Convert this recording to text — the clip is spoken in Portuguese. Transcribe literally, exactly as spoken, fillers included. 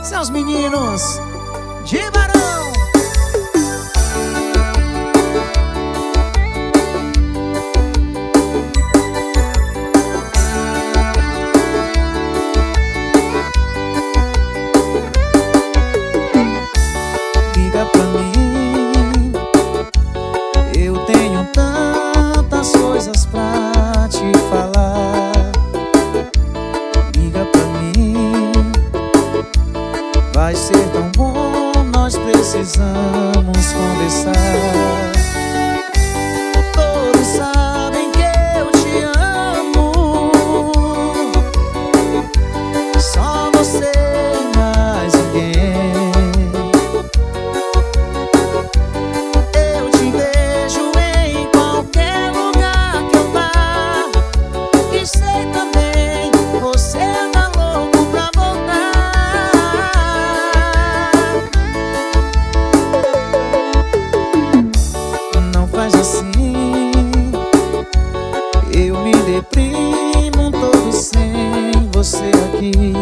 São os meninos de Barão. Liga pra mim, eu tenho tantas coisas pra te falar. Liga pra mim, vai ser tão bom, nós precisamos conversar. Todos sabem que eu te amo, só você e mais ninguém. Eu te vejo em qualquer lugar que eu vá, e sei também, você tá louco pra voltar. Não faz assim, eu me deprimo todo sem você aqui.